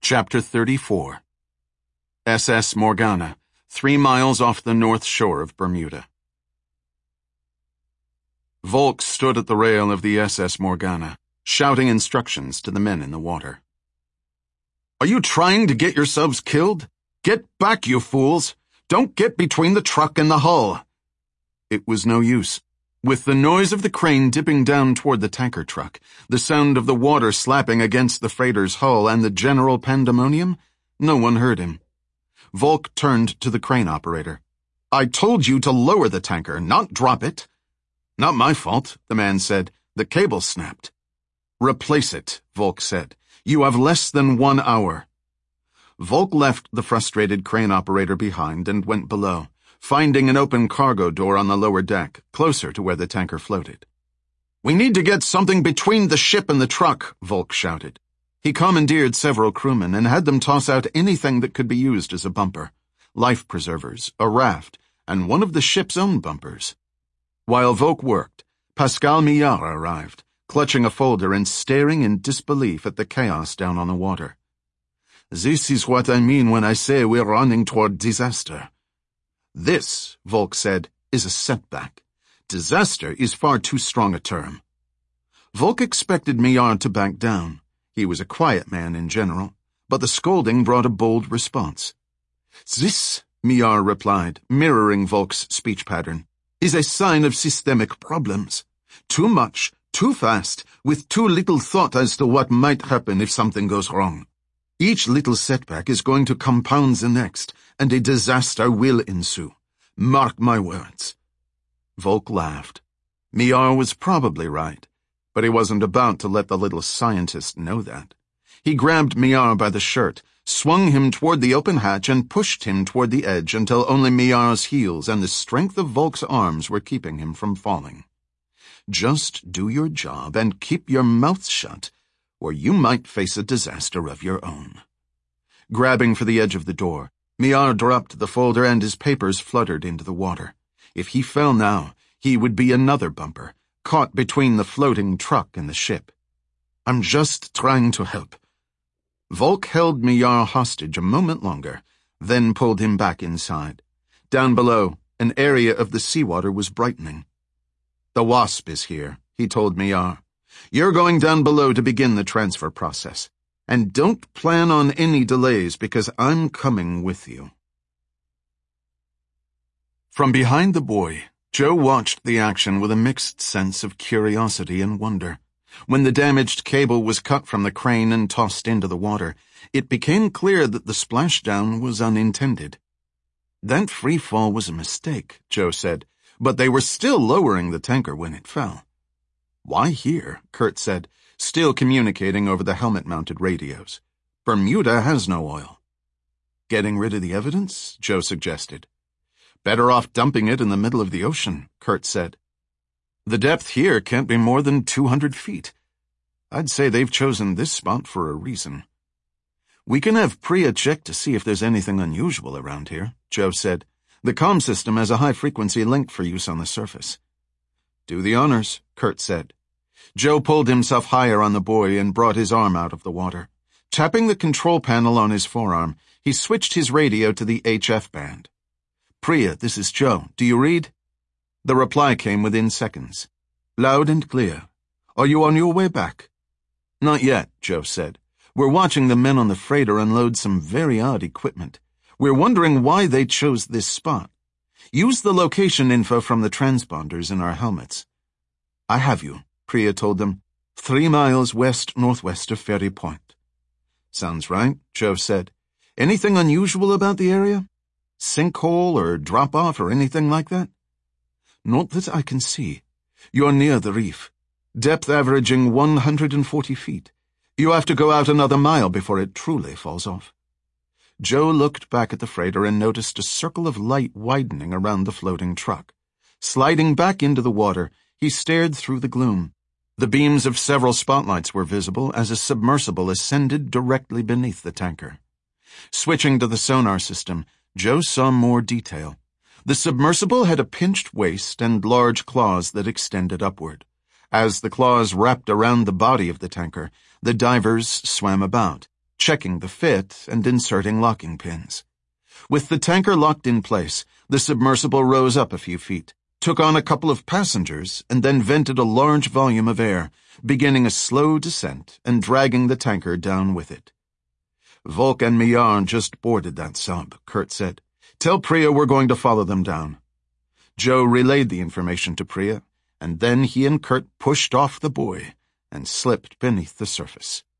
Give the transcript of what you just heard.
Chapter 34. SS Morgana, 3 miles off the north shore of Bermuda. Volk stood at the rail of the SS Morgana, shouting instructions to the men in the water. "Are you trying to get yourselves killed? Get back, you fools! Don't get between the truck and the hull!" It was no use. With the noise of the crane dipping down toward the tanker truck, the sound of the water slapping against the freighter's hull, and the general pandemonium, no one heard him. Volk turned to the crane operator. "I told you to lower the tanker, not drop it." "Not my fault," the man said. "The cable snapped." "Replace it," Volk said. "You have less than 1 hour." Volk left the frustrated crane operator behind and went below, finding an open cargo door on the lower deck, closer to where the tanker floated. "We need to get something between the ship and the truck," Volk shouted. He commandeered several crewmen and had them toss out anything that could be used as a bumper: life preservers, a raft, and one of the ship's own bumpers. While Volk worked, Pascal Millard arrived, clutching a folder and staring in disbelief at the chaos down on the water. "This is what I mean when I say we're running toward disaster." "This," Volk said, "is a setback. Disaster is far too strong a term." Volk expected Millard to back down. He was a quiet man in general, but the scolding brought a bold response. "This," Millard replied, mirroring Volk's speech pattern, "is a sign of systemic problems. Too much, too fast, with too little thought as to what might happen if something goes wrong. Each little setback is going to compound the next, and a disaster will ensue. Mark my words." Volk laughed. Millard was probably right, but he wasn't about to let the little scientist know that. He grabbed Millard by the shirt, swung him toward the open hatch, and pushed him toward the edge until only Millard's heels and the strength of Volk's arms were keeping him from falling. "Just do your job and keep your mouth shut, or you might face a disaster of your own." Grabbing for the edge of the door, Millard dropped the folder and his papers fluttered into the water. If he fell now, he would be another bumper, caught between the floating truck and the ship. "I'm just trying to help." Volk held Millard hostage a moment longer, then pulled him back inside. Down below, an area of the seawater was brightening. "The Wasp is here," he told Millard. "You're going down below to begin the transfer process. And don't plan on any delays because I'm coming with you." From behind the buoy, Joe watched the action with a mixed sense of curiosity and wonder. When the damaged cable was cut from the crane and tossed into the water, it became clear that the splashdown was unintended. "That free fall was a mistake," Joe said, "but they were still lowering the tanker when it fell." "Why here?" Kurt said, still communicating over the helmet-mounted radios. "Bermuda has no oil." "Getting rid of the evidence?" Joe suggested. "Better off dumping it in the middle of the ocean," Kurt said. "The depth here can't be more than 200 feet. I'd say they've chosen this spot for a reason." "We can have Priya check to see if there's anything unusual around here," Joe said. "The comm system has a high-frequency link for use on the surface." "Do the honors," Kurt said. Joe pulled himself higher on the buoy and brought his arm out of the water. Tapping the control panel on his forearm, he switched his radio to the HF band. "Priya, this is Joe. Do you read?" The reply came within seconds. "Loud and clear. Are you on your way back?" "Not yet," Joe said. "We're watching the men on the freighter unload some very odd equipment. We're wondering why they chose this spot. Use the location info from the transponders in our helmets." "I have you," Priya told them. 3 miles west-northwest of Ferry Point." "Sounds right," Joe said. "Anything unusual about the area? Sinkhole or drop-off or anything like that?" "Not that I can see. You're near the reef. Depth averaging 140 feet. You have to go out another mile before it truly falls off." Joe looked back at the freighter and noticed a circle of light widening around the floating truck. Sliding back into the water, he stared through the gloom. The beams of several spotlights were visible as a submersible ascended directly beneath the tanker. Switching to the sonar system, Joe saw more detail. The submersible had a pinched waist and large claws that extended upward. As the claws wrapped around the body of the tanker, the divers swam about, checking the fit and inserting locking pins. With the tanker locked in place, the submersible rose up a few feet, took on a couple of passengers, and then vented a large volume of air, beginning a slow descent and dragging the tanker down with it. "Volk and Miyarn just boarded that sub," Kurt said. "Tell Priya we're going to follow them down." Joe relayed the information to Priya, and then he and Kurt pushed off the buoy and slipped beneath the surface.